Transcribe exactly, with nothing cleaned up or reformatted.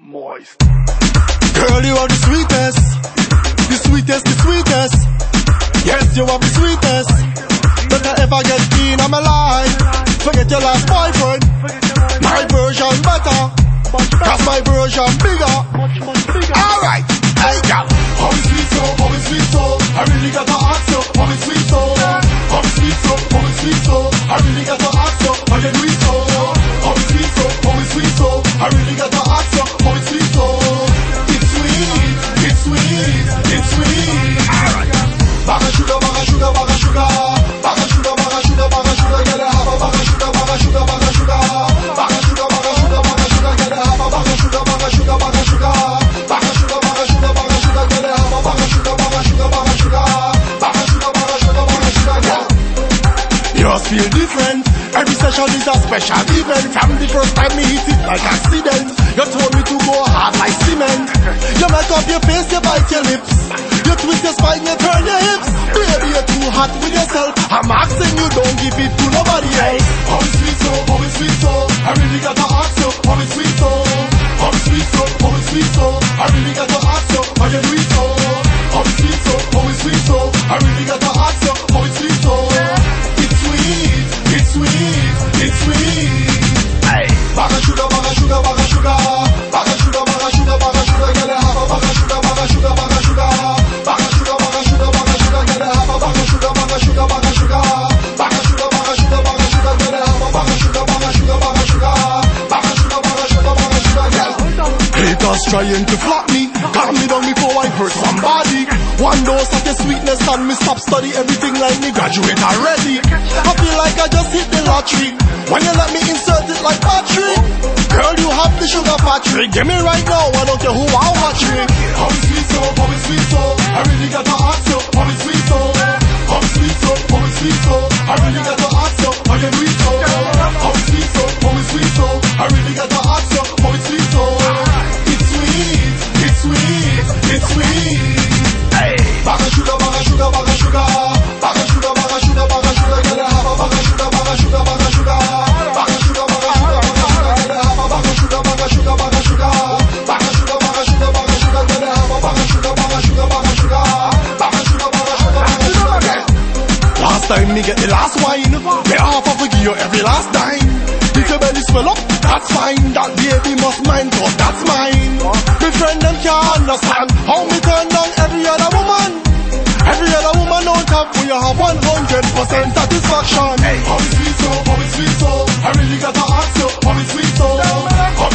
Moist. Girl, you are the sweetest, the sweetest, the sweetest. Yes, you are the sweetest that I ever get in my life. Forget your last boyfriend, my version better, cause my version bigger. Alright, hey girl. How is sweet so, how is sweet so, I really gotta ask you, how is sweet so, how is sweet so, how is sweet so, I really gotta ask you, how you do it so, how is sweet so, how is sweet so, I really gotta ask you, how is sweet so. It's sweet, it's sweet, it's sweet. Alright. Baga sugar, baga sugar, baga sugar, baga sugar, baga sugar, baga sugar, get a half a baga sugar, baga sugar, baga sugar, baga sugar, baga sugar, baga sugar, get a half a baga sugar, baga sugar, baga sugar, baga sugar, baga sugar, baga sugar, get a half a baga sugar, baga sugar, baga sugar, baga sugar, baga sugar, baga sugar, yeah. Yours feel different. Every session is a special event. From the first time me hit it like accident. You told me to go hard like cement. You make up your face, you bite your lips. You twist your spine, you turn your hips. Baby, you're too hot with yourself. I'm asking you, don't give it to nobody else. How is sweet so, how is sweet so, I really gotta ask you, how is sweet so, how is sweet so, how is sweet so, I really gotta ask you, how you do it so, how is sweet so, how is sweet so, I really gotta ask you, how is sweet so. It's sweet, it's sweet, it's sweet. Hey. Baga sugar, baga sugar, baga sugar, baga sugar, baga sugar, baga sugar, get a half a baga sugar, baga sugar, baga sugar, baga sugar, baga sugar, baga sugar, get a half a baga sugar, baga sugar, baga sugar, baga sugar, baga sugar, baga sugar, get a half a baga sugar, baga sugar, baga sugar, baga sugar, baga sugar, baga sugar, yeah. Haters trying to flop me, calm me down before I hurt somebody. One dose of your sweetness and me stop study everything like me graduate already. I feel like I just hit the lottery when you let me insert it like battery. Girl, you have the sugar factory. Give me right now, I don't care who I watch me. How is sweet so, how is sweet so, I really gotta ask you, how is sweet so, how is sweet so, how is sweet so, I really gotta ask you, how you do it so, how is sweet so, how is sweet so, I really gotta ask you, how is sweet so. It's sweet, it's sweet, it's sweet. Hey. Baga sugar, baga sugar, baga sugar, baga sugar, baga sugar, baga sugar, get a half a baga sugar, baga sugar, baga sugar, baga sugar, baga sugar, baga sugar, get a half a baga sugar, baga sugar, baga sugar, baga sugar, baga sugar, baga sugar, get a half a baga sugar, baga sugar, baga sugar, baga sugar, baga sugar, baga sugar, yeah. Last time me get the last wine, me half of give you every last dime. If your belly swell up, that's fine. That baby must mind, cause that's mine. My friend them can't understand how me turn down every other woman. Every other woman on top, we have one hundred percent satisfaction. How is sweet so, how is sweet so, I really gotta ask you, how is sweet so, how